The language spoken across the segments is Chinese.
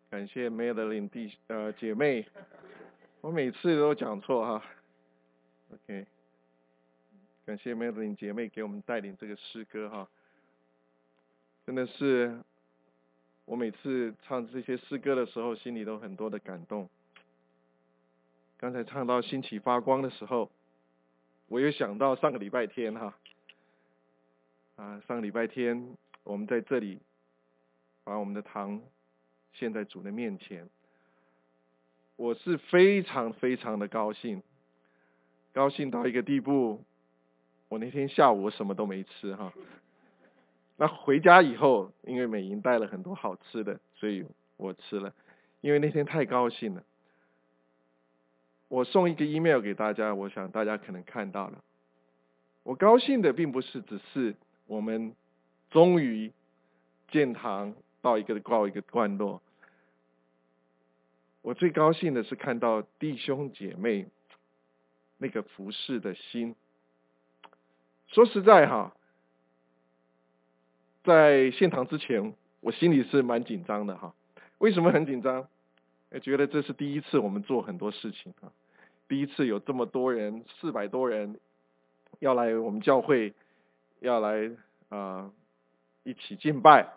感谢 Madeline 姐妹，我每次都讲错哈。OK， 感谢 Madeline 姐妹给我们带领这个诗歌哈，真的是我每次唱这些诗歌的时候，心里都很多的感动。刚才唱到兴起发光的时候，我又想到上个礼拜天哈，上个礼拜天我们在这里把我们的堂献在主的面前，我是非常非常的高兴到一个地步，我那天下午我什么都没吃哈。那回家以后，因为美莹带了很多好吃的，所以我吃了，因为那天太高兴了。我送一个 email 给大家，我想大家可能看到了。我高兴的并不是只是我们终于建堂告一个段落，我最高兴的是看到弟兄姐妹那个服侍的心。说实在哈，在献堂之前，我心里是蛮紧张的哈。为什么很紧张？觉得这是第一次我们做很多事情啊，第一次有这么多人，400多人要来我们教会，要来一起敬拜。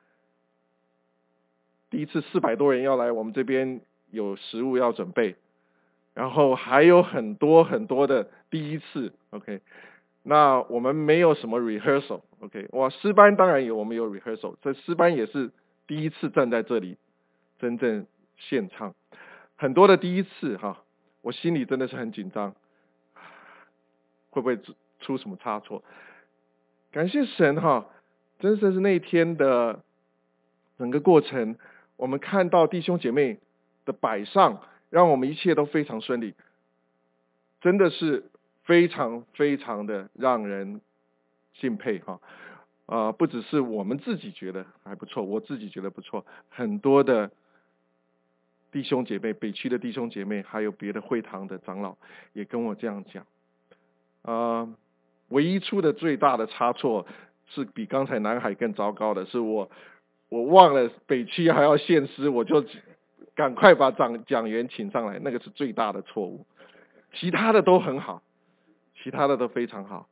第一次400多人要来我们这边，有食物要准备，然后还有很多很多的第一次 ，OK。那我们没有什么 rehearsal，OK，诗班当然有，我们有 rehearsal， 这诗班也是第一次站在这里真正献唱，很多的第一次哈，我心里真的是很紧张，会不会出什么差错？感谢神哈，真的是那天的整个过程，我们看到弟兄姐妹的摆上，让我们一切都非常顺利，真的是非常非常的让人敬佩哈。不只是我们自己觉得还不错，我自己觉得不错，很多的弟兄姐妹，北区的弟兄姐妹，还有别的会堂的长老也跟我这样讲。唯一出的最大的差错是比刚才南海更糟糕的，是我忘了北区还要献诗，我就赶快把讲员请上来，那个是最大的错误。其他的都很好，其他的都非常好。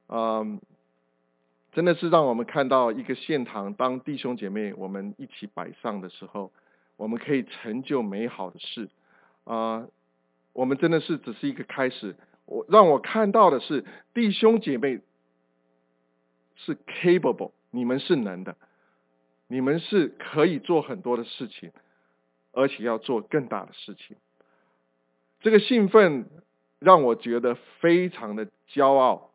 真的是让我们看到一个献堂，当弟兄姐妹我们一起摆上的时候，我们可以成就美好的事。我们真的是只是一个开始，让我看到的是弟兄姐妹是 capable， 你们是能的，你们是可以做很多的事情，而且要做更大的事情。这个兴奋让我觉得非常的骄傲，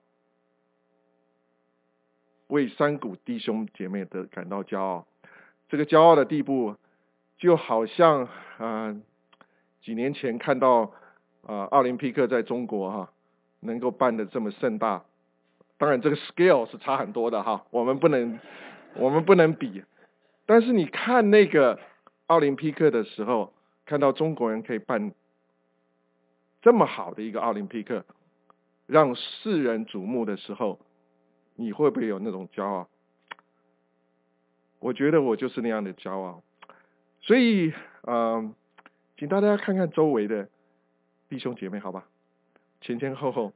为山谷弟兄姐妹的感到骄傲。这个骄傲的地步，就好像几年前看到奥林匹克在中国能够办得这么盛大，当然这个 scale 是差很多的哈，我们不能比。但是你看那个奥林匹克的时候，看到中国人可以办这么好的一个奥林匹克，让世人瞩目的时候，你会不会有那种骄傲？我觉得我就是那样的骄傲。所以请大家看看周围的弟兄姐妹好吧，前前后后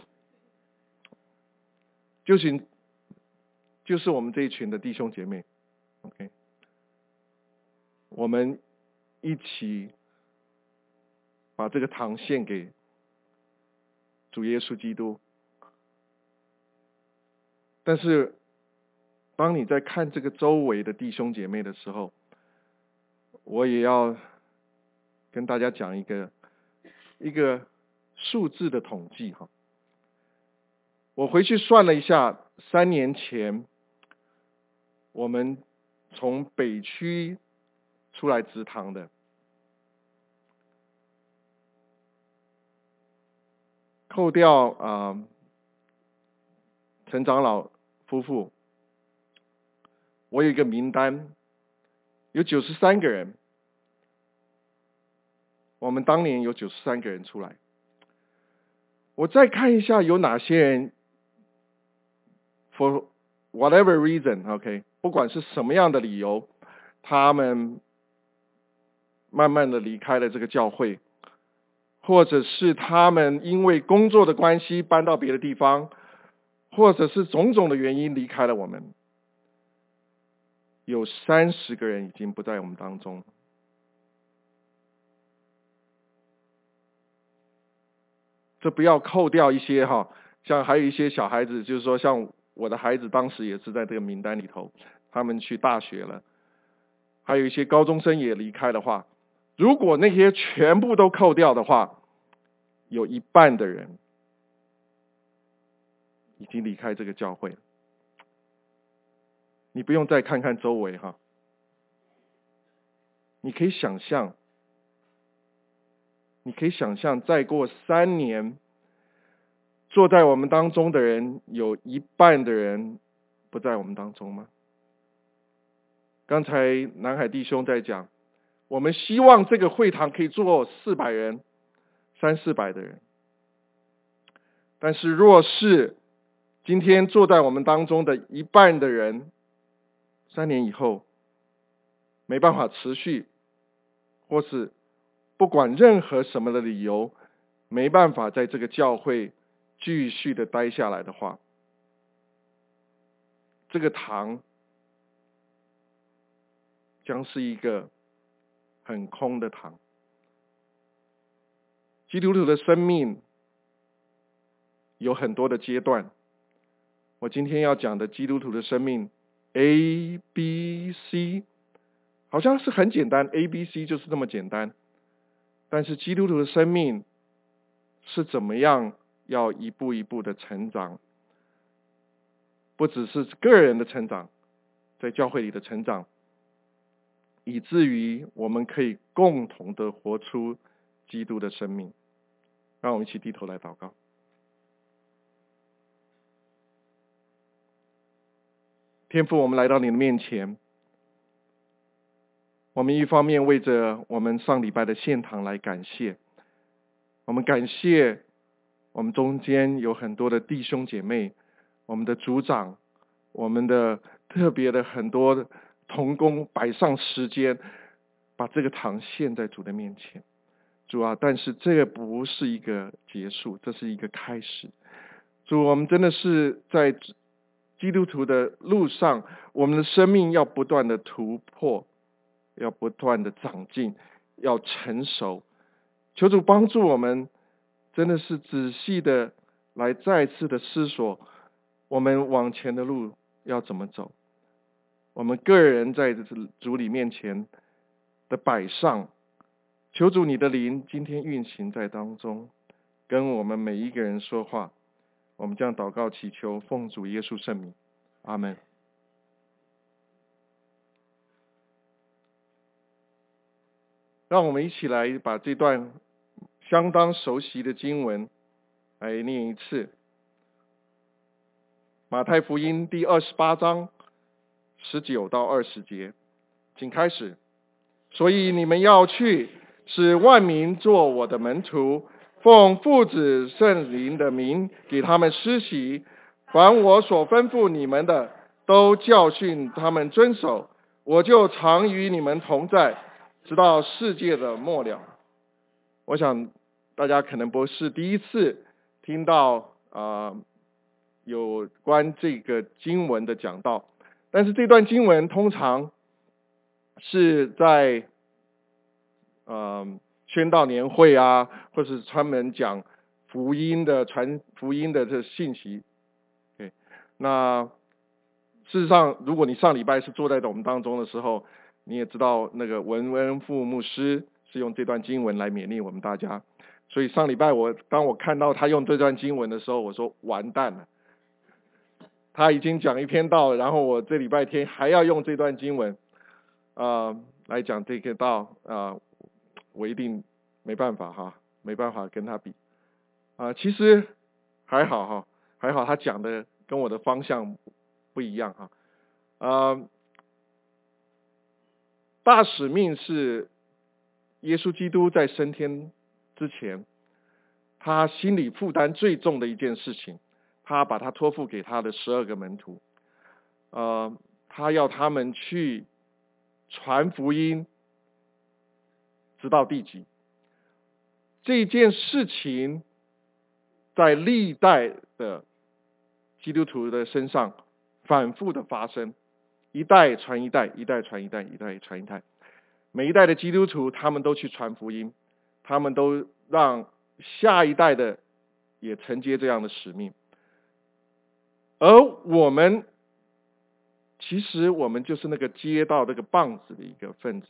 就是我们这一群的弟兄姐妹 OK， 我们一起把这个堂献给主耶稣基督。但是当你在看这个周围的弟兄姐妹的时候，我也要跟大家讲一个数字的统计哈。我回去算了一下，3年前我们从北区出来植堂的，扣掉陈长老夫妇，我有一个名单，有93个人，我们当年有93个人出来。我再看一下有哪些人 for whatever reason， OK， 不管是什么样的理由，他们慢慢的离开了这个教会，或者是他们因为工作的关系搬到别的地方，或者是种种的原因离开了我们。有30个人已经不在我们当中。这不要扣掉一些像还有一些小孩子，就是说像我的孩子当时也是在这个名单里头，他们去大学了，还有一些高中生也离开的话，如果那些全部都扣掉的话，有一半的人已经离开这个教会了。你不用再看看周围你可以想象，再过3年，坐在我们当中的人有一半的人不在我们当中吗？刚才南海弟兄在讲，我们希望这个会堂可以坐400人，300-400的人。但是若是今天坐在我们当中的一半的人，3年以后没办法持续，或是不管任何什么的理由，没办法在这个教会继续的待下来的话，这个堂将是一个很空的堂。基督徒的生命有很多的阶段，我今天要讲的基督徒的生命 ABC 好像是很简单， ABC 就是这么简单，但是基督徒的生命是怎么样要一步一步的成长，不只是个人的成长，在教会里的成长，以至于我们可以共同的活出基督的生命。让我们一起低头来祷告。天父，我们来到你的面前，我们一方面为着我们上礼拜的献堂来感谢，我们感谢我们中间有很多的弟兄姐妹，我们的组长，我们的特别的很多的同工摆上时间，把这个堂献在主的面前。主啊，但是这个不是一个结束，这是一个开始。主，我们真的是在基督徒的路上，我们的生命要不断的突破，要不断的长进，要成熟。求主帮助我们，真的是仔细的来再次的思索，我们往前的路要怎么走。我们个人在主里面前的摆上，求主你的灵今天运行在当中，跟我们每一个人说话。我们将祷告祈求，奉主耶稣圣名，阿们。让我们一起来把这段相当熟悉的经文来念一次。马太福音第28章19到20节，请开始。所以你们要去，使万民做我的门徒，奉父子圣灵的名给他们施洗，凡我所吩咐你们的，都教训他们遵守，我就常与你们同在，直到世界的末了。我想大家可能不是第一次听到有关这个经文的讲道，但是这段经文通常是在宣道年会或是专门讲福音的传福音的这信息。那事实上，如果你上礼拜是坐在我们当中的时候，你也知道那个文恩副牧师是用这段经文来勉励我们大家。所以上礼拜当我看到他用这段经文的时候，我说完蛋了，他已经讲一篇道了，然后我这礼拜天还要用这段经文来讲这个道我一定没办法没办法跟他比其实还好还好他讲的跟我的方向不一样大使命是耶稣基督在升天之前，他心里负担最重的一件事情，他把他托付给他的12个门徒，他要他们去传福音， 直到地极。这件事情在历代的基督徒的身上反复的发生，一代传一代，一代传一代，一代传一代。每一代的基督徒，他们都去传福音，他们都让下一代的也承接这样的使命。而我们，其实我们就是那个接到这个棒子的一个分子。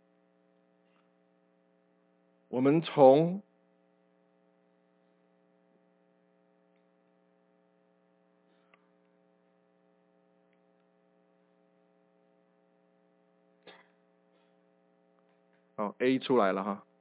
我们从A 出来了哈。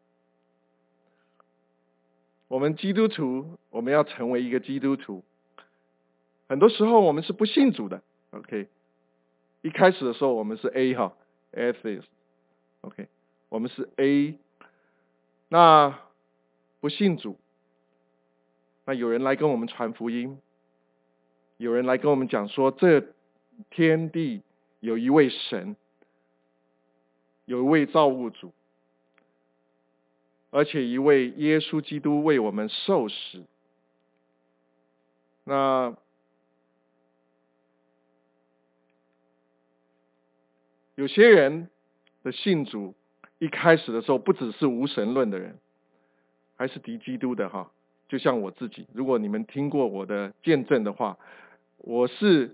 我们基督徒，我们要成为一个基督徒，很多时候我们是不信主的 ，OK。一开始的时候我们是 A 哈 ，atheist，OK， 我们是 A。那不信主，那有人来跟我们传福音，有人来跟我们讲说，这天地有一位神，有一位造物主，而且一位耶稣基督为我们受死。那有些人的信主，一开始的时候不只是无神论的人，还是敌基督的哈。就像我自己，如果你们听过我的见证的话，我是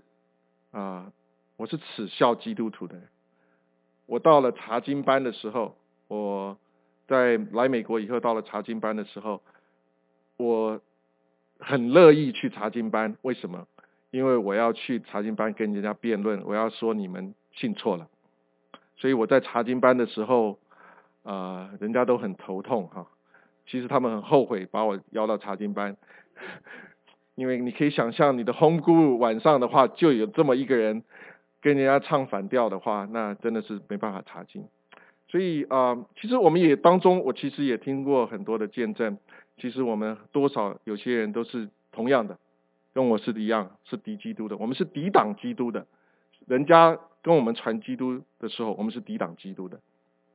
耻笑基督徒的人。我到了查经班的时候，我在来美国以后到了查经班的时候，我很乐意去查经班。为什么？因为我要去查经班跟人家辩论，我要说你们信错了。所以我在查经班的时候，人家都很头痛哈。其实他们很后悔把我邀到查经班，因为你可以想象，你的 home group 晚上的话，就有这么一个人跟人家唱反调的话，那真的是没办法查经。所以其实我们也当中，我其实也听过很多的见证。其实我们多少有些人都是同样的，跟我是一样，是敌基督的。我们是抵挡基督的。人家跟我们传基督的时候，我们是抵挡基督的。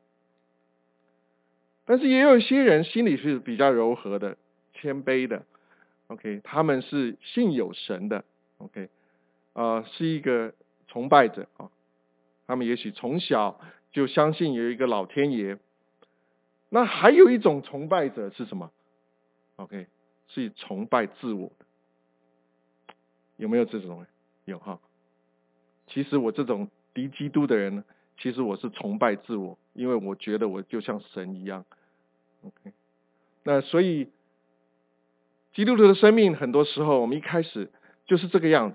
但是也有一些人心里是比较柔和的、谦卑的 ，OK， 他们是信有神的 ，OK， 是一个崇拜者啊。他们也许从小就相信有一个老天爷。那还有一种崇拜者是什么 ？OK， 是崇拜自我的。有没有这种人？有哈。其实我这种敌基督的人呢，其实我是崇拜自我，因为我觉得我就像神一样。OK， 那所以基督徒的生命很多时候我们一开始就是这个样子。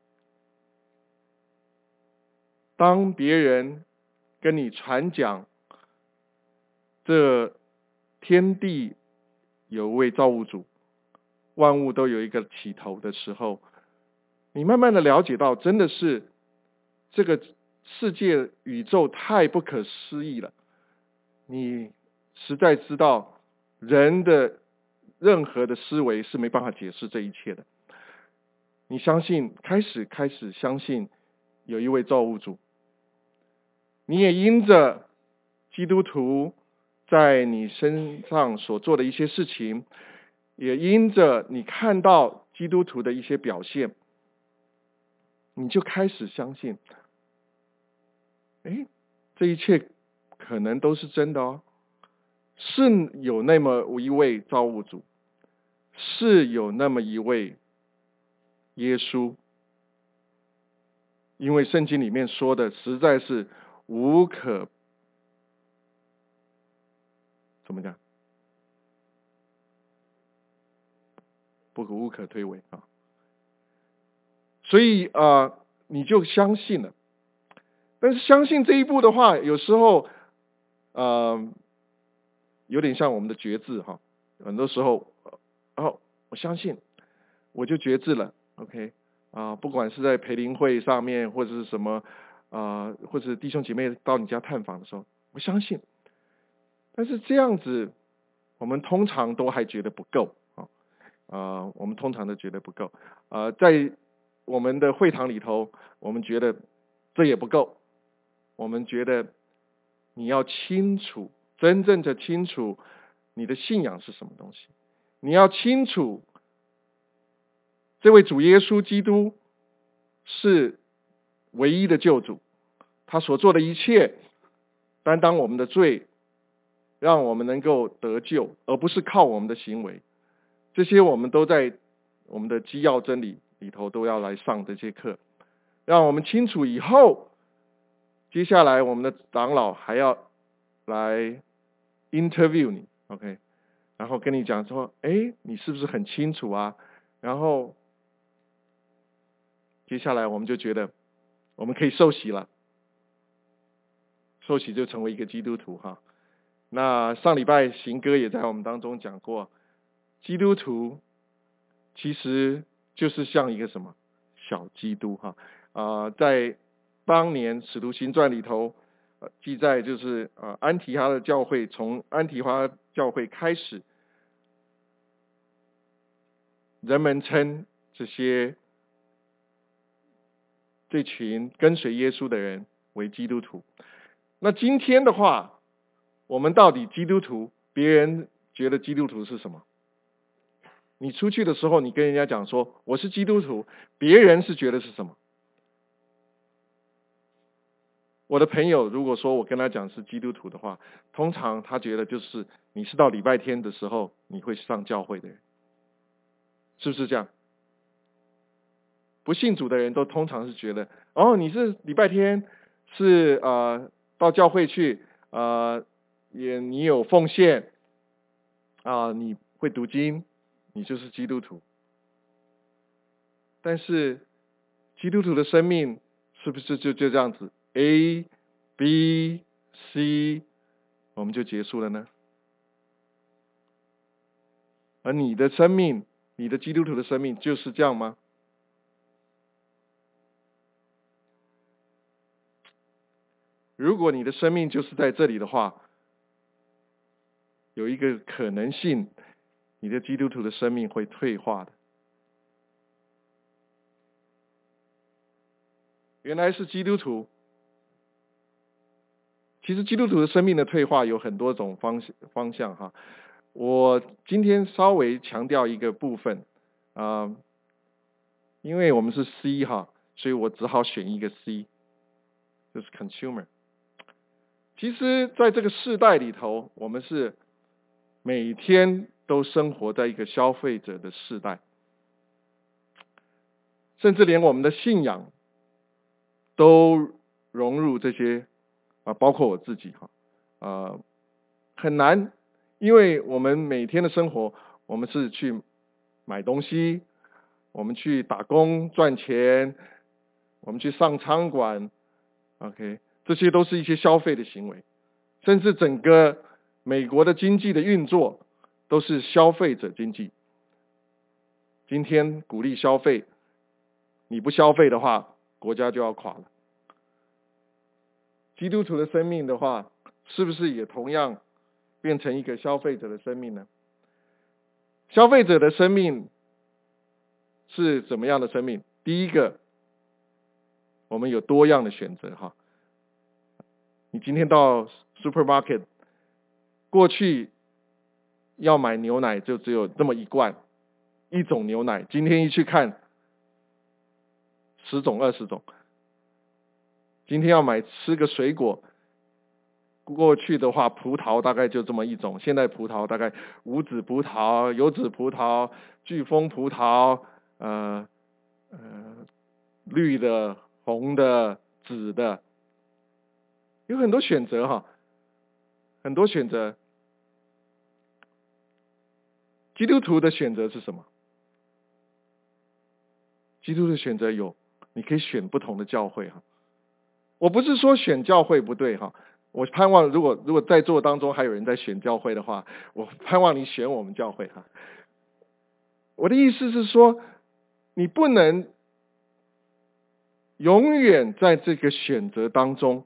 当别人跟你传讲这天地有位造物主，万物都有一个起头的时候，你慢慢的了解到，真的是这个世界宇宙太不可思议了。你实在知道人的任何的思维是没办法解释这一切的。你相信，开始相信有一位造物主，你也因着基督徒在你身上所做的一些事情，也因着你看到基督徒的一些表现，你就开始相信，这一切可能都是真的哦，是有那么一位造物主，是有那么一位耶稣。因为圣经里面说的实在是无可怎么讲，无可推诿啊。所以你就相信了。但是相信这一步的话，有时候有点像我们的决志哈。很多时候我相信，我就决志了 ，OK 不管是在培灵会上面，或者是什么或者弟兄姐妹到你家探访的时候，我相信。但是这样子，我们通常都还觉得不够我们通常都觉得不够在我们的会堂里头，我们觉得这也不够。我们觉得你要清楚真正的清楚你的信仰是什么东西。你要清楚这位主耶稣基督是唯一的救主，他所做的一切担当我们的罪，让我们能够得救，而不是靠我们的行为。这些我们都在我们的基要真理里头都要来上这些课，让我们清楚以后，接下来我们的长老还要来 interview 你 ，OK， 然后跟你讲说，你是不是很清楚啊？然后接下来我们就觉得我们可以受洗了，受洗就成为一个基督徒哈。那上礼拜行哥也在我们当中讲过，基督徒其实就是像一个什么小基督哈。在当年使徒行传里头记载，就是安提哈的教会，从安提哈教会开始，人们称这群跟随耶稣的人为基督徒。那今天的话，我们到底基督徒，别人觉得基督徒是什么？你出去的时候，你跟人家讲说我是基督徒，别人是觉得是什么？我的朋友如果说我跟他讲是基督徒的话，通常他觉得就是你是到礼拜天的时候你会上教会的人，是不是这样？不信主的人都通常是觉得，你是礼拜天是到教会去，你有奉献你会读经，你就是基督徒。但是基督徒的生命是不是就这样子 A B C 我们就结束了呢？而你的生命，你的基督徒的生命就是这样吗？如果你的生命就是在这里的话，有一个可能性，你的基督徒的生命会退化的。原来是基督徒，其实基督徒的生命的退化有很多种方向哈。我今天稍微强调一个部分因为我们是 C 哈，所以我只好选一个 C， 就是 consumer。其实在这个世代里头，我们是每天都生活在一个消费者的世代，甚至连我们的信仰都融入这些包括我自己很难，因为我们每天的生活，我们是去买东西，我们去打工赚钱，我们去上餐馆 ，OK， 这些都是一些消费的行为，甚至整个美国的经济的运作都是消费者经济。今天鼓励消费，你不消费的话，国家就要垮了。基督徒的生命的话，是不是也同样变成一个消费者的生命呢？消费者的生命是怎么样的生命？第一个，我们有多样的选择哈。你今天到 supermarket， 过去要买牛奶就只有这么一罐，一种牛奶，今天一去看10种20种。今天要吃个水果，过去的话葡萄大概就这么一种，现在葡萄大概无籽葡萄、有籽葡萄、巨峰葡萄，绿的、红的、紫的，有很多选择哈，很多选择。基督徒的选择是什么？基督徒的选择有，你可以选不同的教会哈。我不是说选教会不对哈，我盼望如果在座当中还有人在选教会的话，我盼望你选我们教会哈。我的意思是说，你不能永远在这个选择当中。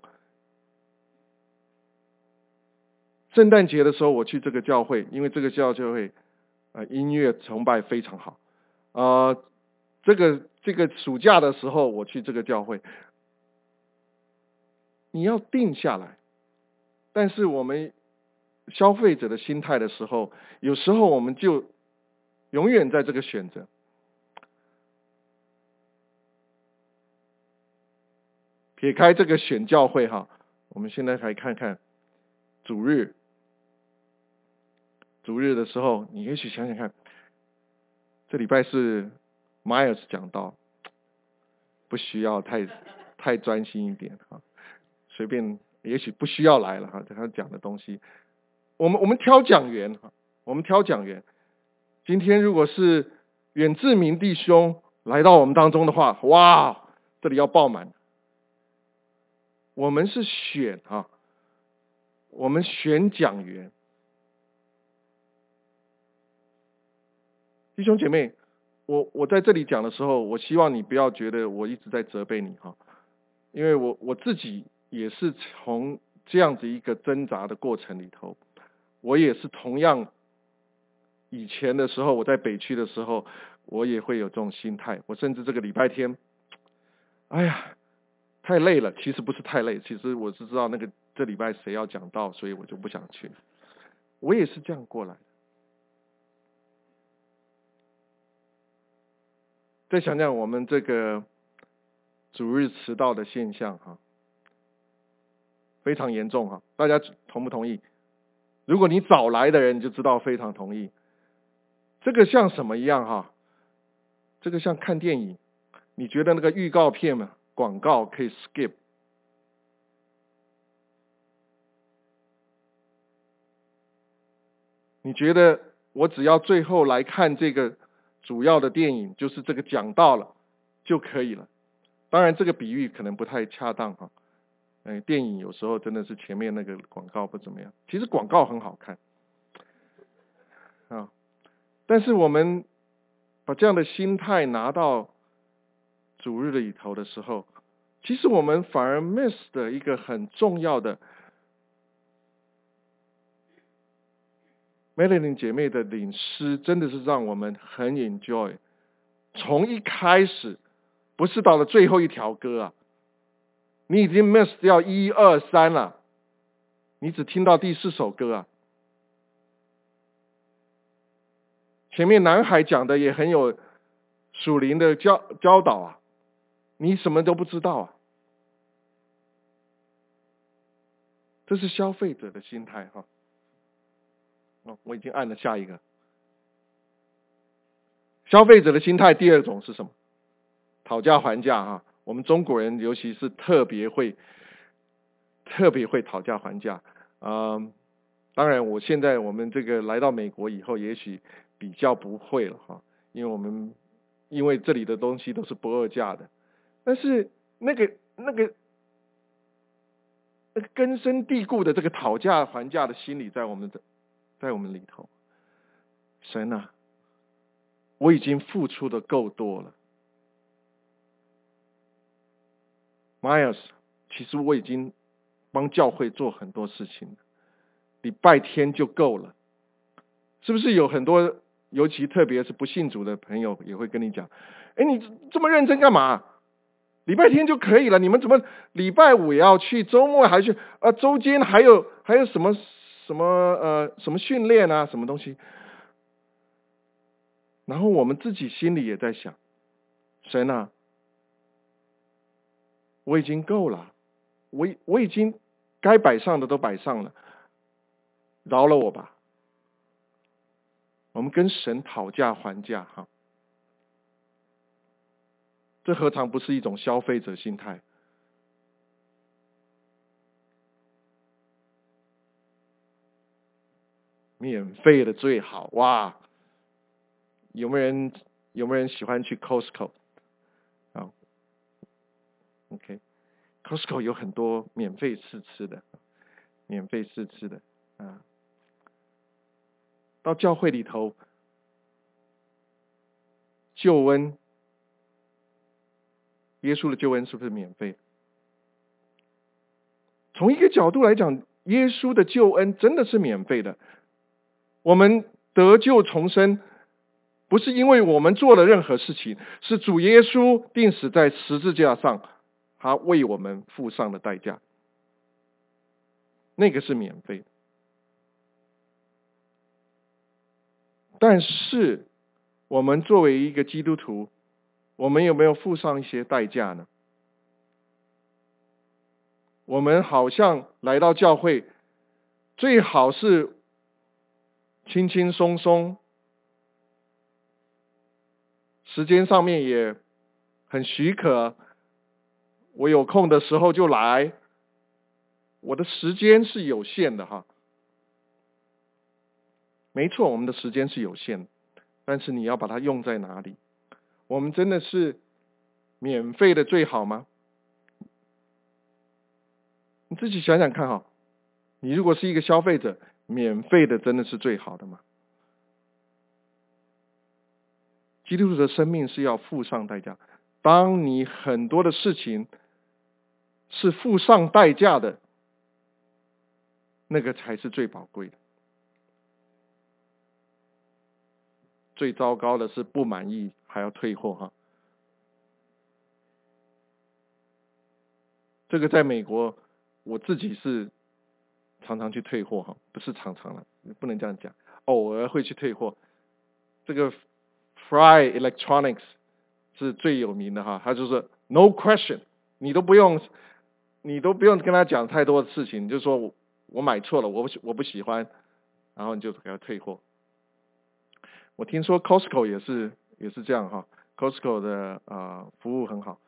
圣诞节的时候我去这个教会，因为这个教会音乐崇拜非常好。这个暑假的时候我去这个教会。你要定下来，但是我们消费者的心态的时候，有时候我们就永远在这个选择。撇开这个选教会哈，我们现在来看看主日的时候，你也许想想看，这礼拜是 Myers 讲道，不需要太专心一点哈，随便也许不需要来了哈，他讲的东西，我们挑讲员哈，我们挑讲员。今天如果是远志明弟兄来到我们当中的话，哇，这里要爆满。我们是选啊，我们选讲员。弟兄姐妹，我在这里讲的时候，我希望你不要觉得我一直在责备你哈，因为我自己也是从这样子一个挣扎的过程里头，我也是同样以前的时候，我在北区的时候，我也会有这种心态。我甚至这个礼拜天，哎呀，太累了。其实不是太累，其实我是知道这礼拜谁要讲道，所以我就不想去。我也是这样过来的。再想想我们这个主日迟到的现象哈，非常严重哈，大家同不同意？如果你早来的人，你就知道非常同意。这个像什么一样哈？这个像看电影，你觉得那个预告片嘛，广告可以 skip， 你觉得我只要最后来看这个主要的电影，就是这个讲道了就可以了。当然这个比喻可能不太恰当哈，电影有时候真的是前面那个广告不怎么样，其实广告很好看啊，但是我们把这样的心态拿到主日的里头的时候，其实我们反而 miss 的一个很重要的 Melody 姐妹的领诗，真的是让我们很 enjoy。从一开始，不是到了最后一条歌啊，你已经 miss 掉1、2、3了，你只听到第4首歌啊。前面南海讲的也很有属灵的教导啊，你什么都不知道啊。这是消费者的心态哈。我已经按了下一个。消费者的心态第二种是什么？讨价还价哈。我们中国人尤其是特别会讨价还价。当然我们这个来到美国以后，也许比较不会了哈，因为这里的东西都是不二价的。但是那个根深蒂固的这个讨价还价的心理在我们里头。神啊，我已经付出的够多了。Myers， 其实我已经帮教会做很多事情了，礼拜天就够了。是不是有很多，尤其特别是不信主的朋友也会跟你讲，你这么认真干嘛？礼拜天就可以了，你们怎么礼拜5也要去，周末还去，周间还有什么训练啊，什么东西？然后我们自己心里也在想，神啊，我已经够了，我已经该摆上的都摆上了，饶了我吧。我们跟神讨价还价哈，这何尝不是一种消费者心态？免费的最好哇！有没有人喜欢去 Costco？ OK，Costco 有很多免费试吃的啊。到教会里头，救恩，耶稣的救恩是不是免费？从一个角度来讲，耶稣的救恩真的是免费的。我们得救重生，不是因为我们做了任何事情，是主耶稣钉死在十字架上，他为我们付上的代价，那个是免费的。 但是我们作为一个基督徒，我们有没有付上一些代价呢？我们好像来到教会，最好是轻轻松松，时间上面也很许可，我有空的时候就来。我的时间是有限的哈，没错，我们的时间是有限的，但是你要把它用在哪里？我们真的是免费的最好吗？你自己想想看哈，你如果是一个消费者，免费的真的是最好的吗？基督徒的生命是要付上代价，当你很多的事情是付上代价的，那个才是最宝贵的。最糟糕的是不满意还要退货哈，这个在美国我自己是常常去退货哈，不是常常了，不能这样讲，偶尔会去退货。这个 Fry Electronics 是最有名的哈，他就是 No question， 你都不用跟他讲太多的事情，你就说我买错了，我不喜欢，然后你就给他退货。我听说 Costco 也是这样哈 ，Costco 的服务很好。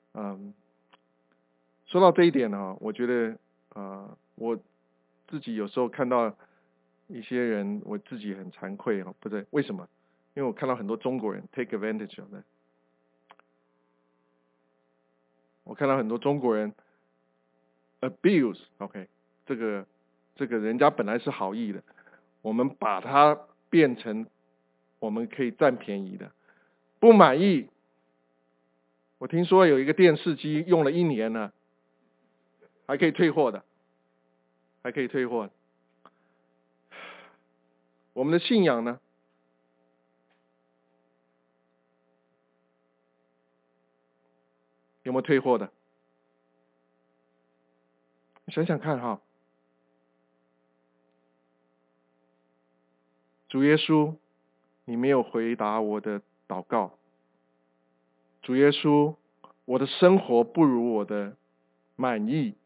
说到这一点呢，我觉得我自己有时候看到一些人，我自己很惭愧哈，不对，为什么？因为我看到很多中国人 take advantage of that， 我看到很多中国人 abuse，OK， 这个人家本来是好意的，我们把它变成我们可以占便宜的，不满意。我听说有一个电视机用了1年呢，还可以退货的，还可以退货。我们的信仰呢？有没有退货的？想想看哈，主耶稣，你没有回答我的祷告。主耶稣，我的生活不如我的满意。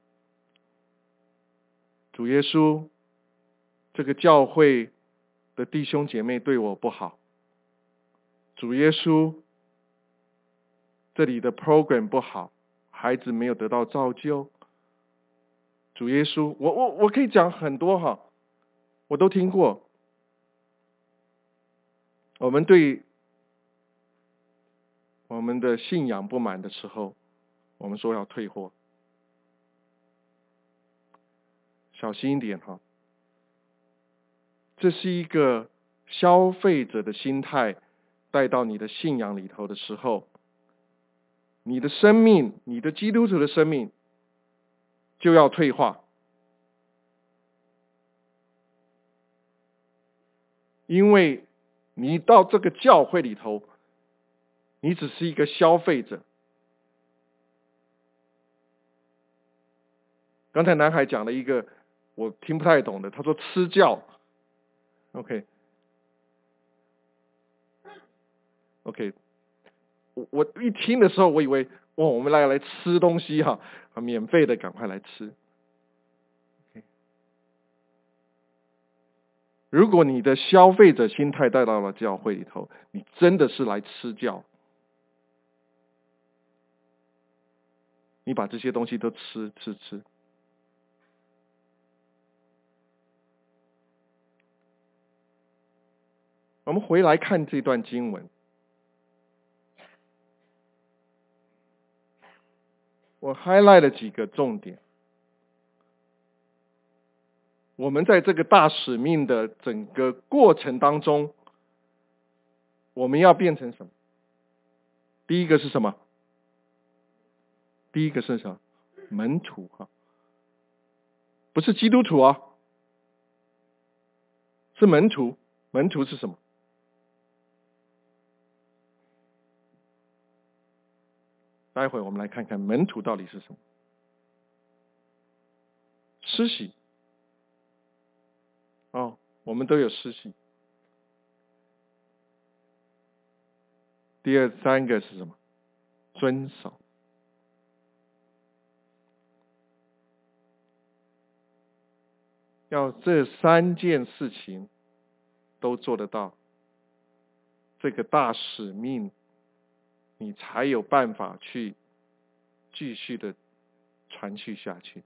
主耶稣，这个教会的弟兄姐妹对我不好。主耶稣，这里的 program 不好，孩子没有得到造就。主耶稣，我可以讲很多哈，我都听过。我们对我们的信仰不满的时候，我们说要退货，小心一点哈。这是一个消费者的心态带到你的信仰里头的时候，你的生命，你的基督徒的生命就要退化。因为你到这个教会里头，你只是一个消费者。刚才南海讲了一个我听不太懂的，他说吃教 ，OK， 我一听的时候，我以为哇，我们来吃东西哈，免费的赶快来吃。如果你的消费者心态带到了教会里头，你真的是来吃教，你把这些东西都吃。我们回来看这段经文，我 highlight 了几个重点。我们在这个大使命的整个过程当中，我们要变成什么？第一个是什么？第一个是什么？门徒哈，不是基督徒啊，是门徒。门徒是什么？待会我们来看看门徒到底是什么。施洗哦，我们都有施洗。 三个是什么？遵守。要这3件事情都做得到，这个大使命，你才有办法去继续的传续下去。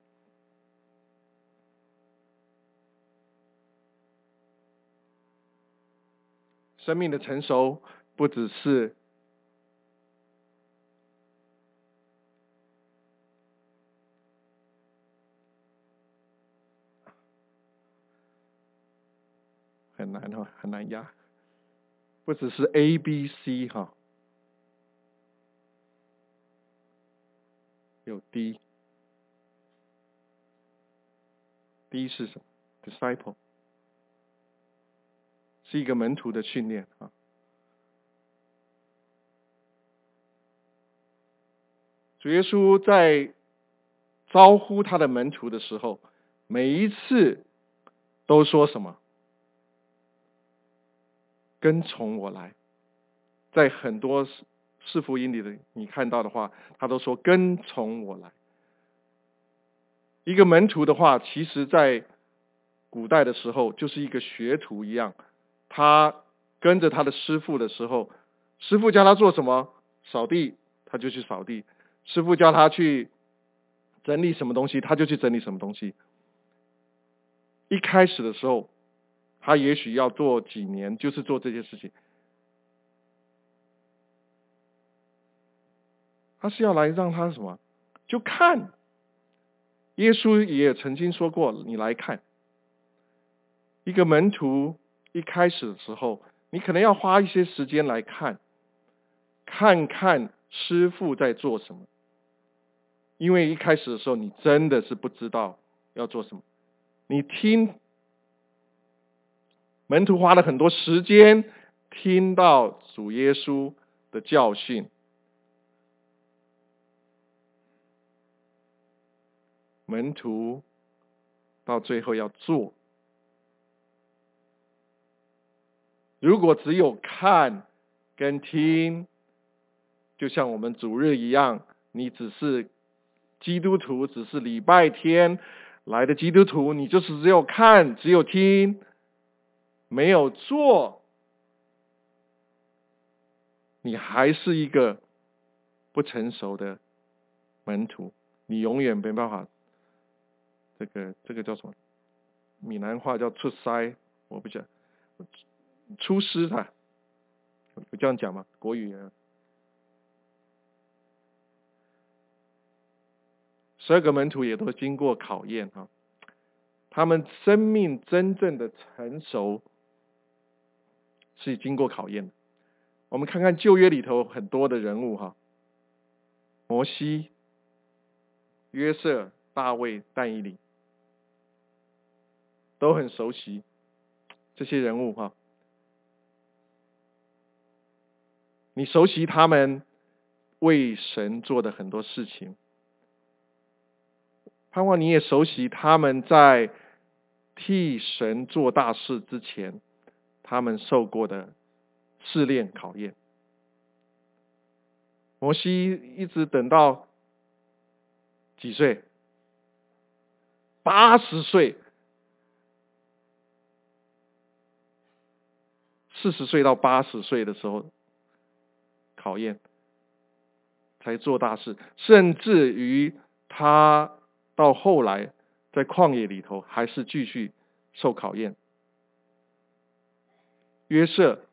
生命的成熟不只是很难很难压，不只是 ABC 有 D 是什么？ Disciple 是一个门徒的训练主耶稣在招呼他的门徒的时候，每一次都说什么？跟从我来。在很多四福音里的你看到的话，他都说跟从我来。一个门徒的话，其实在古代的时候就是一个学徒一样，他跟着他的师傅的时候，师傅叫他做什么？扫地，他就去扫地；师傅叫他去整理什么东西，他就去整理什么东西。一开始的时候，他也许要做几年，就是做这些事情。他是要来让他什么？就看。耶稣也曾经说过，你来看。一个门徒一开始的时候，你可能要花一些时间来看看师父在做什么。因为一开始的时候，你真的是不知道要做什么。你听门徒花了很多时间听到主耶稣的教训，门徒到最后要做。如果只有看跟听，就像我们主日一样，你只是基督徒，只是礼拜天来的基督徒，你就是只有看只有听，没有做，你还是一个不成熟的门徒，你永远没办法，这个叫什么？闽南话叫出师，我不讲，出师他有这样讲吗？国语12个门徒也都经过考验他们生命真正的成熟是经过考验的。我们看看旧约里头很多的人物摩西、约瑟、大卫、但以理，都很熟悉这些人物你熟悉他们为神做的很多事情，盼望你也熟悉他们在替神做大事之前，他们受过的试炼考验。摩西一直等到几岁？80岁，40岁到80岁的时候考验才做大事，甚至于他到后来在旷野里头还是继续受考验。约瑟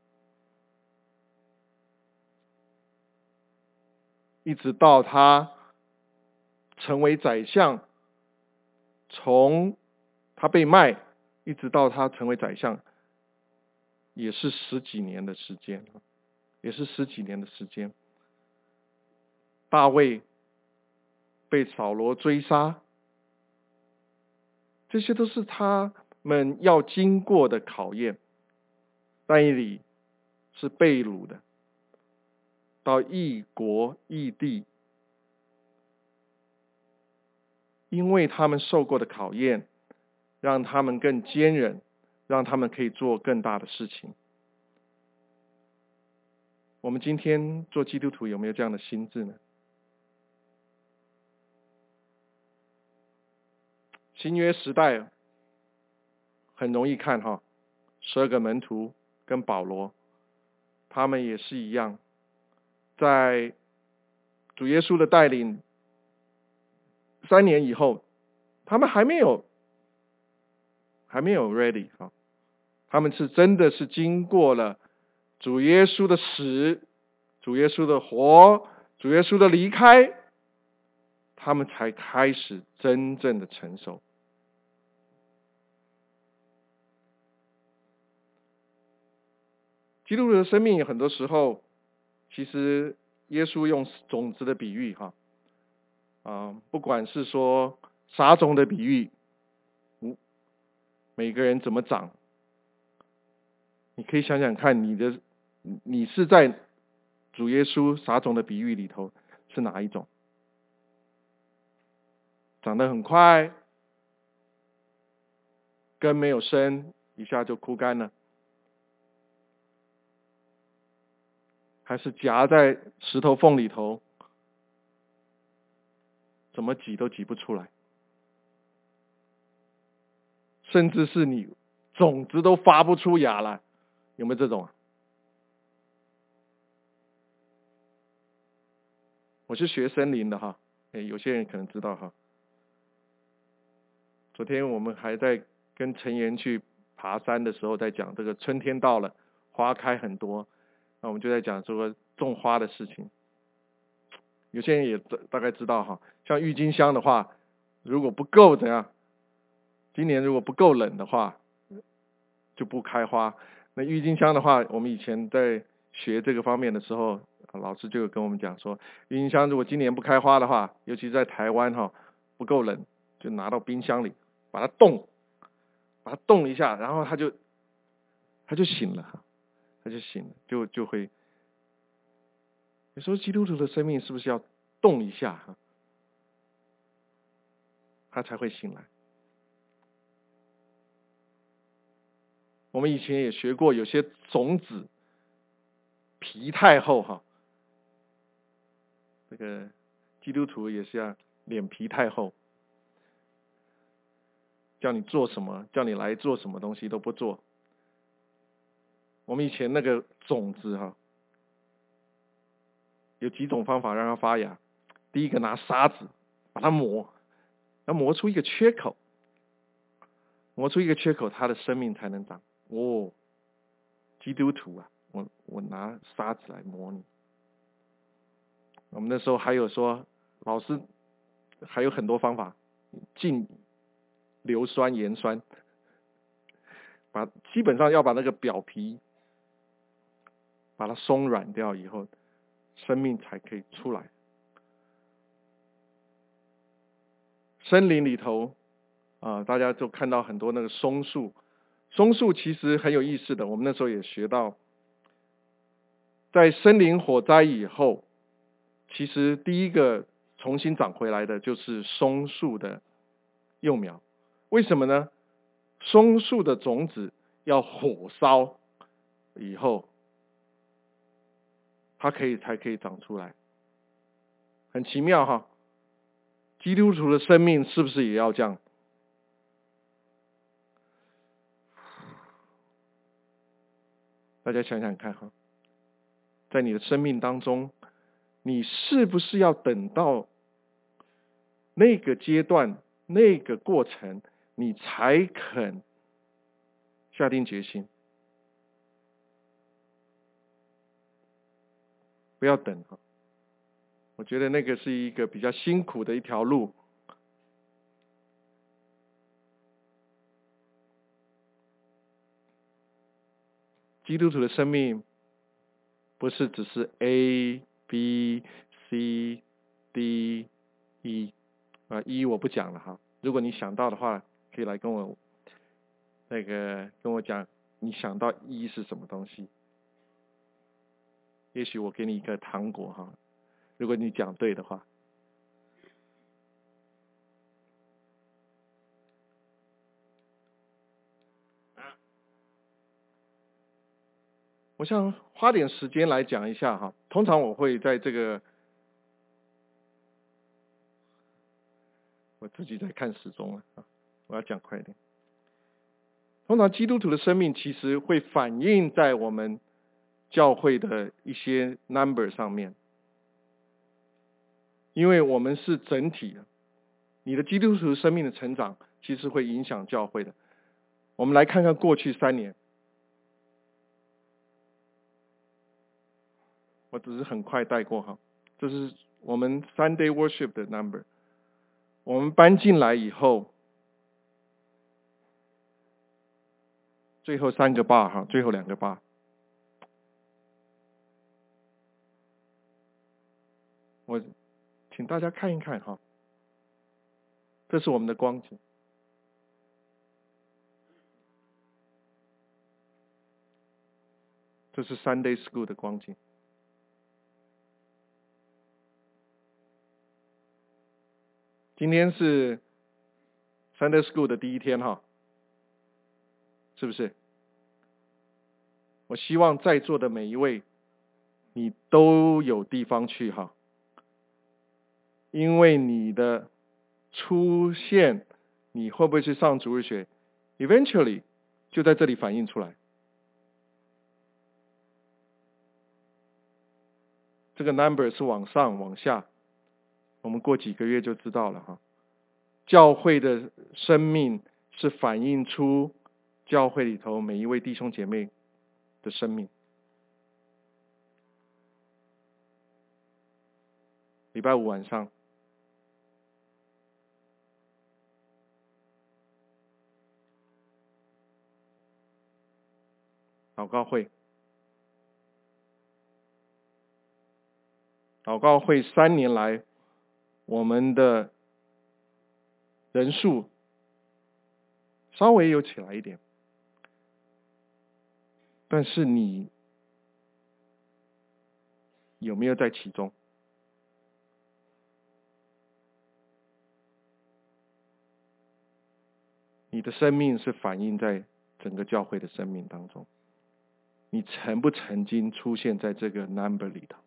一直到他成为宰相，从他被卖一直到他成为宰相，也是10几年的时间，大卫被扫罗追杀，这些都是他们要经过的考验。但以理是被掳的，到异国异地，因为他们受过的考验，让他们更坚韧，让他们可以做更大的事情。 我们今天做基督徒有没有这样的心智呢？新约时代很容易看12个门徒跟保罗，他们也是一样，在主耶稣的带领3年以后，他们还没有 ready 他们是真的是经过了主耶稣的死、主耶稣的活、主耶稣的离开，他们才开始真正的成熟。基督徒的生命很多时候，其实耶稣用种子的比喻不管是说撒种的比喻，每个人怎么长，你可以想想看，你是在主耶稣撒种的比喻里头是哪一种？长得很快，根没有深，一下就枯干了，还是夹在石头缝里头，怎么挤都挤不出来，甚至是你种子都发不出芽来，有没有这种我是学森林的有些人可能知道昨天我们还在跟陈岩去爬山的时候，在讲这个春天到了，花开很多，那我们就在讲说种花的事情。有些人也大概知道像郁金香的话，如果不够怎样，今年如果不够冷的话，就不开花。那郁金香的话，我们以前在学这个方面的时候，老师就有跟我们讲说，郁金香如果今年不开花的话，尤其在台湾不够冷，就拿到冰箱里把它冻一下，然后它就醒了，就会。有时候基督徒的生命是不是要动一下他才会醒来？我们以前也学过，有些种子皮太厚这个基督徒也是要脸皮太厚，叫你做什么，叫你来做什么东西都不做。我们以前那个种子有几种方法让它发芽。第一个拿沙子把它磨，要磨出一个缺口，它的生命才能长。基督徒我拿沙子来磨你。我们那时候还有说，老师还有很多方法，浸硫酸、盐酸，基本上要把那个表皮把它松软掉以后，生命才可以出来。森林里头大家就看到很多那个松树，松树其实很有意思的。我们那时候也学到，在森林火灾以后，其实第一个重新长回来的就是松树的幼苗。为什么呢？松树的种子要火烧以后，它才可以长出来。很奇妙基督徒的生命是不是也要这样？大家想想看在你的生命当中，你是不是要等到那个阶段、那个过程，你才肯下定决心？不要等我觉得那个是一个比较辛苦的一条路。基督徒的生命不是只是 A、B、C、D、E E 我不讲了如果你想到的话，可以来跟我讲，你想到 E 是什么东西？也许我给你一个糖果如果你讲对的话。 我想花点时间来讲一下哈。通常我会在这个，我自己在看时钟了啊，我要讲快一点。通常基督徒的生命其实会反映在我们教会的一些 number 上面，因为我们是整体的，你的基督徒生命的成长其实会影响教会的。我们来看看过去3年，我只是很快带过哈，这是我们 Sunday Worship 的 number。我们搬进来以后，最后3个 bar 哈，最后2个 bar，我请大家看一看哈，这是我们的光景，这是 Sunday School 的光景。今天是 Sunday School 的第1天哈，是不是？我希望在座的每一位，你都有地方去哈，因为你的出现，你会不会去上主日学 ，eventually 就在这里反映出来。这个 number 是往上往下，我们过几个月就知道了哈。教会的生命是反映出教会里头每一位弟兄姐妹的生命。礼拜5晚上，祷告会3年来，我们的人数稍微有起来一点，但是你有没有在其中？你的生命是反映在整个教会的生命当中，你曾不曾经出现在这个 number 里头？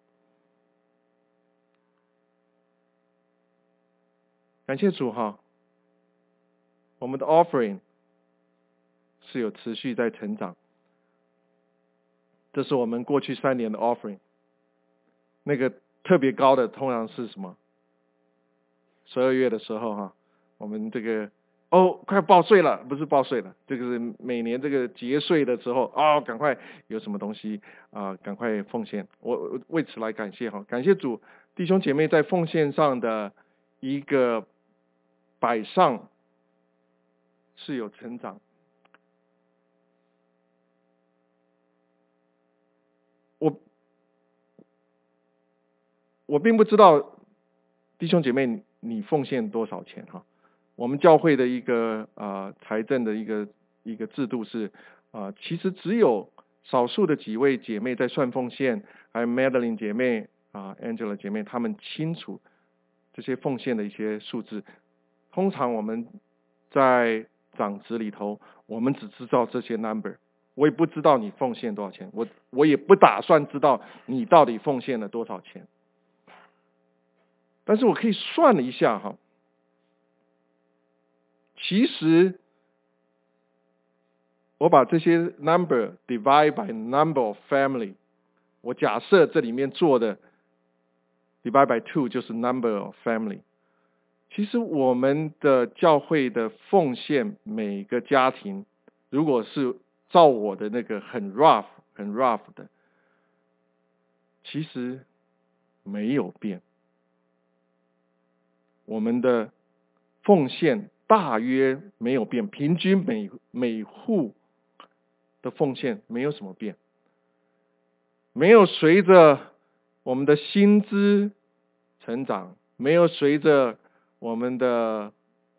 感谢主哈，我们的 offering 是有持续在成长，这是我们过去3年的 offering。那个特别高的通常是什么？12月的时候哈，我们这个快报税了，不是报税了，这个是每年这个节税的时候赶快有什么东西赶快奉献。我为此来感谢哈，感谢主，弟兄姐妹在奉献上的一个摆上是有成长。我并不知道弟兄姐妹你奉献多少钱哈。我们教会的一个财政的一个制度是其实只有少数的几位姐妹在算奉献，还有 Madeline 姐妹Angela 姐妹，她们清楚这些奉献的一些数字。通常我们在长子里头，我们只知道这些 number， 我也不知道你奉献多少钱，我也不打算知道你到底奉献了多少钱。但是我可以算了一下哈，其实我把这些 number divide by number of family， 我假设这里面做的 divide by 2就是 number of family。其实我们的教会的奉献，每个家庭如果是照我的那个很 rough 的，其实没有变。我们的奉献大约没有变，平均每户的奉献没有什么变，没有随着我们的薪资成长，没有随着我们的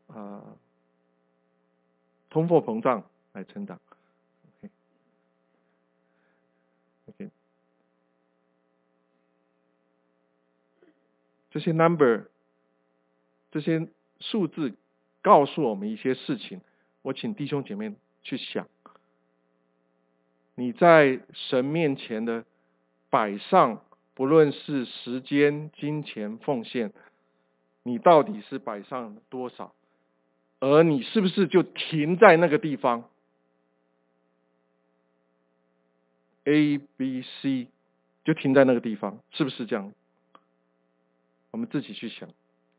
通货膨胀来成长。OK， 这些 number， 这些数字告诉我们一些事情，我请弟兄姐妹去想， 你在神面前的摆上，不论是时间、金钱、奉献，你到底是摆上多少？而你是不是就停在那个地方 ？A、B、C 就停在那个地方，是不是这样？我们自己去想。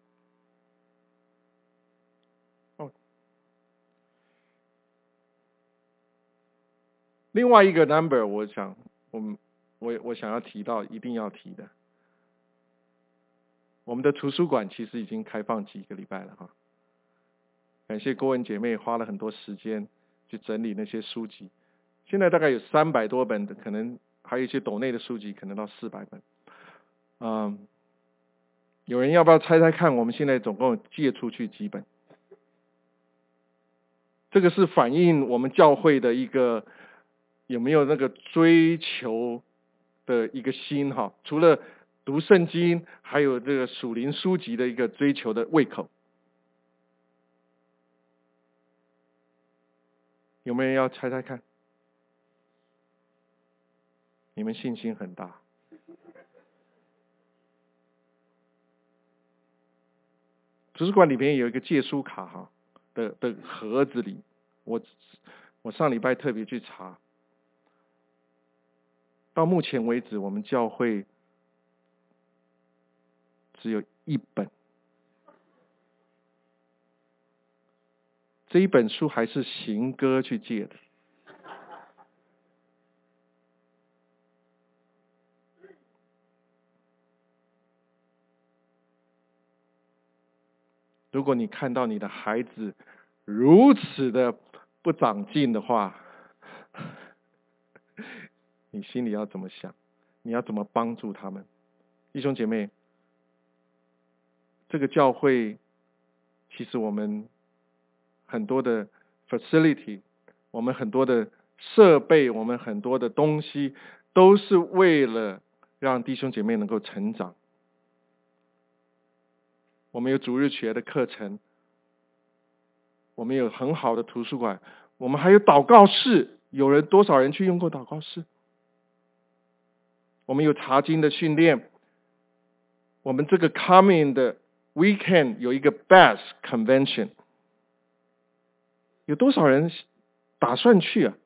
另外一个 number， 我想我想要提到，一定要提的，我们的图书馆其实已经开放几个礼拜了哈。感谢郭文姐妹花了很多时间去整理那些书籍，现在大概有300多本的，可能还有一些斗内的书籍，可能到400本。有人要不要猜猜看？我们现在总共借出去几本？这个是反映我们教会的一个有没有那个追求的一个心哈？除了读圣经，还有这个属灵书籍的一个追求的胃口。有没有人要猜猜看？你们信心很大。图书馆里面有一个借书卡哈的盒子里，我上礼拜特别去查，到目前为止我们教会只有1本，这一本书还是行哥去借的。如果你看到你的孩子如此的不长进的话，你心里要怎么想？你要怎么帮助他们？弟兄姐妹，这个教会其实我们很多的 facility， 我们很多的设备，我们很多的东西，都是为了让弟兄姐妹能够成长。我们有主日学的课程，我们有很好的图书馆，我们还有祷告室，多少人去用过祷告室？我们有查经的训练，我们这个 coming 的 weekend 有一个 Bass Convention， 有多少人打算去啊？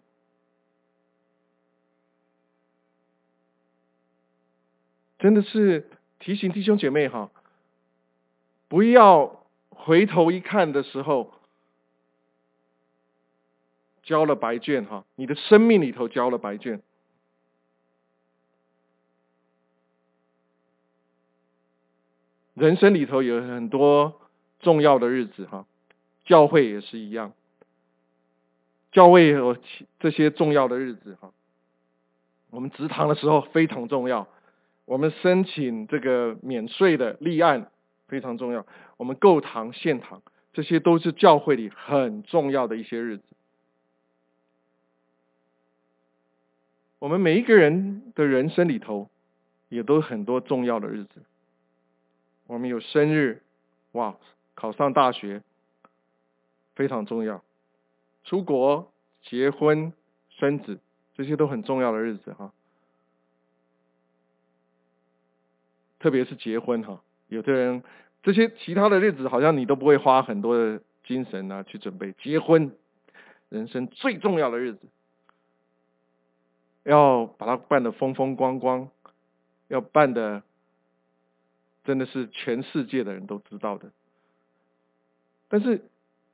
真的是提醒弟兄姐妹哈，不要回头一看的时候交了白卷哈，你的生命里头交了白卷。人生里头有很多重要的日子哈，教会也是一样，教会有这些重要的日子哈。我们植堂的时候非常重要，我们申请这个免税的立案非常重要，我们购堂献堂，这些都是教会里很重要的一些日子。我们每一个人的人生里头也都很多重要的日子。我们有生日，哇，考上大学非常重要，出国、结婚、生子，这些都很重要的日子哈。特别是结婚哈，有的人这些其他的日子好像你都不会花很多的精神啊去准备，结婚人生最重要的日子，要把它办得风风光光，要办得真的是全世界的人都知道的。但是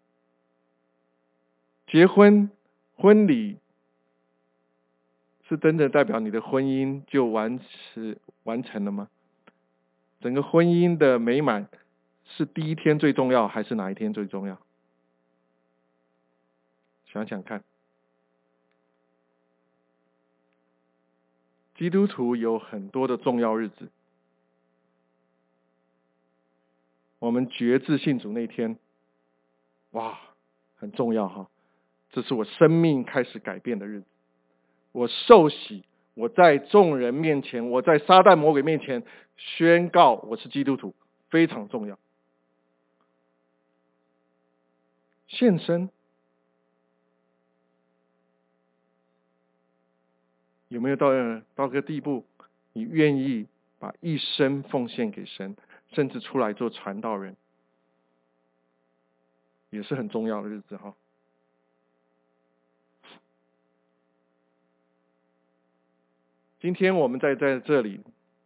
结婚婚礼是真的代表你的婚姻就完成了吗？整个婚姻的美满是第一天最重要，还是哪一天最重要？想想看。基督徒有很多的重要日子，我们决志信主那天，哇，很重要哈！这是我生命开始改变的日子。我受洗，我在众人面前，我在撒旦魔鬼面前宣告我是基督徒，非常重要。献身， 有没有到个地步，你愿意把一生奉献给神，甚至出来做传道人，也是很重要的日子哈。今天我们在这里，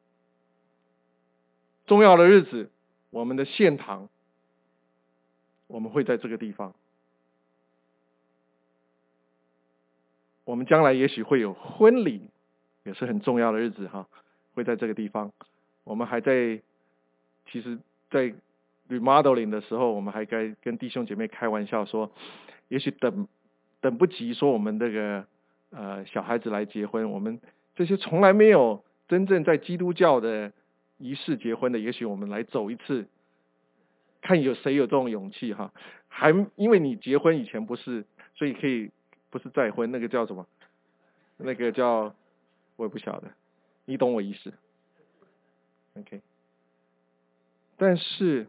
重要的日子，我们的献堂，我们会在这个地方。我们将来也许会有婚礼，也是很重要的日子哈，会在这个地方。我们还在，其实在 remodeling 的时候，我们还该跟弟兄姐妹开玩笑说，也许等不及说我们这个小孩子来结婚，我们这些从来没有真正在基督教的仪式结婚的，也许我们来走一次，看有谁有这种勇气哈。因为你结婚以前不是，所以可以不是再婚，那个叫什么？那个叫我也不晓得，你懂我意思。OK， 但是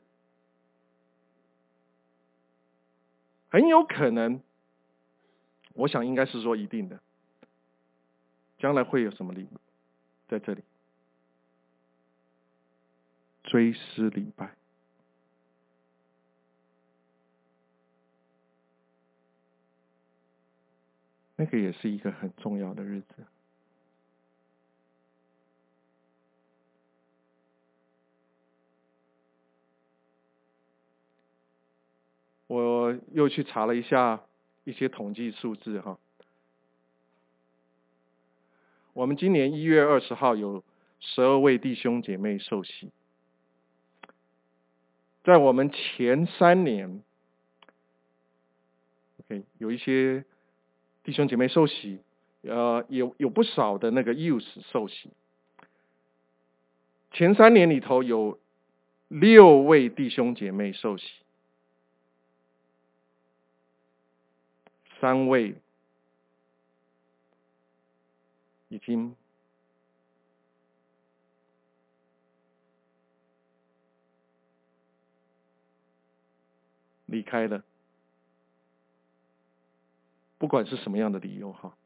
很有可能，我想应该是说一定的，将来会有什么礼在这里？追思礼拜。那个也是一个很重要的日子。我又去查了一下一些统计数字哈，我们今年1月20号有12位弟兄姐妹受洗，在我们前3年，OK， 有一些弟兄姐妹受洗，有不少的那个 youth 受洗。前3年里头有6位弟兄姐妹受洗，3位已经离开了，不管是什么样的理由哈。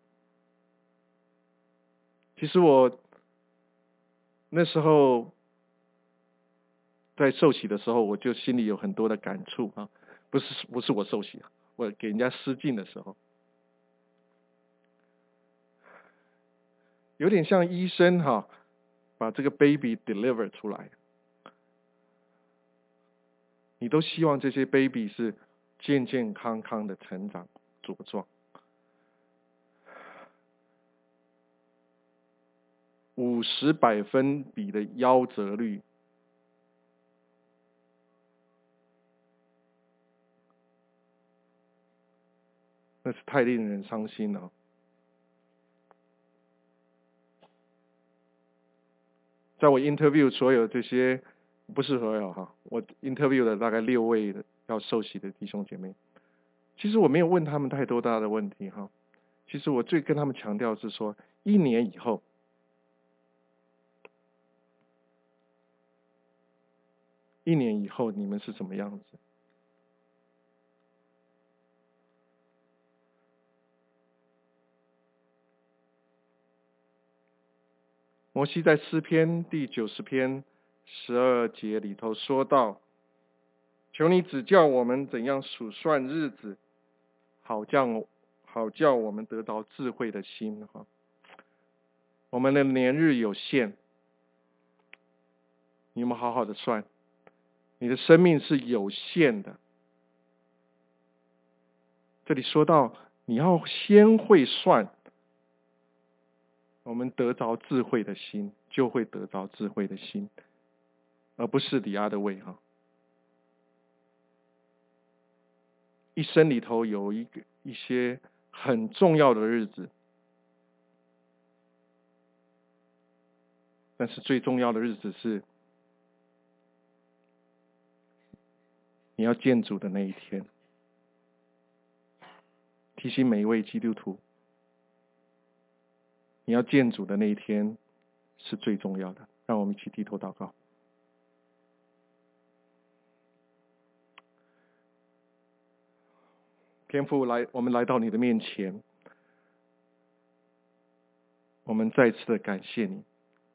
其实我那时候在受洗的时候，我就心里有很多的感触啊，不是我受洗，我给人家施浸的时候，有点像医生哈，把这个 baby deliver 出来，你都希望这些 baby 是健健康康的成长茁壮。50%的夭折率，那是太令人伤心了。在我 interview 所有这些，不是所有哈，我 interview 了大概6位的要受洗的弟兄姐妹，其实我没有问他们太多大的问题哈，其实我最跟他们强调是说，1年以后，1年以后你们是什么样子？摩西在诗篇第90篇12节里头说到，求你指教我们怎样数算日子，好叫我们得到智慧的心哈。我们的年日有限，你们好好的算，你的生命是有限的。这里说到你要先会算，我们得着智慧的心，就会得着智慧的心，而不是the other way哈。一生里头有一些很重要的日子，但是最重要的日子是你要见主的那一天。提醒每一位基督徒，你要见主的那一天是最重要的。让我们一起低头祷告。天父，我们来到你的面前， 我们再次的感谢你，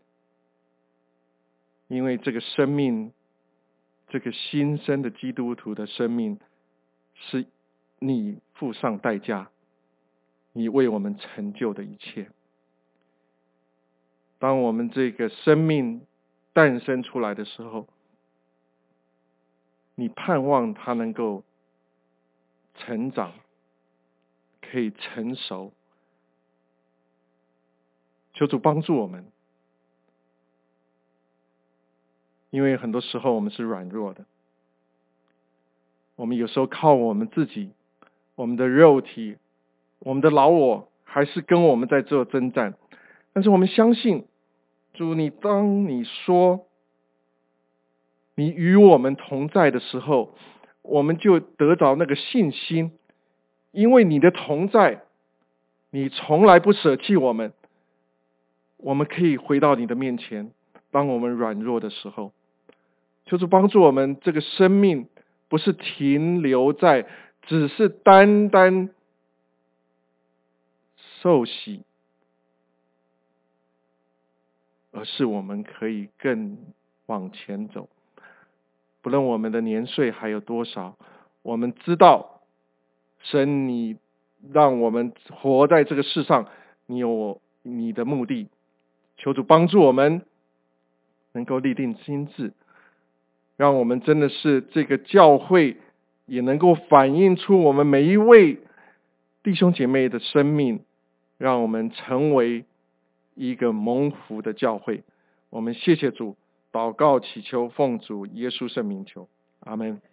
因为这个生命，这个新生的基督徒的生命，是你付上代价，你为我们成就的一切。当我们这个生命诞生出来的时候，你盼望它能够成长，可以成熟。求主帮助我们，因为很多时候我们是软弱的，我们有时候靠我们自己，我们的肉体，我们的老我还是跟我们在做征战。但是我们相信主，当你说你与我们同在的时候，我们就得着那个信心，因为你的同在，你从来不舍弃我们，我们可以回到你的面前，当我们软弱的时候。求主帮助我们，这个生命不是停留在只是单单受洗，而是我们可以更往前走。不论我们的年岁还有多少，我们知道神你让我们活在这个世上，你有你的目的。求主帮助我们能够立定心志，让我们真的是这个教会也能够反映出我们每一位弟兄姐妹的生命，让我们成为一个蒙福的教会。我们谢谢主，祷告祈求奉主耶稣圣名求，阿们。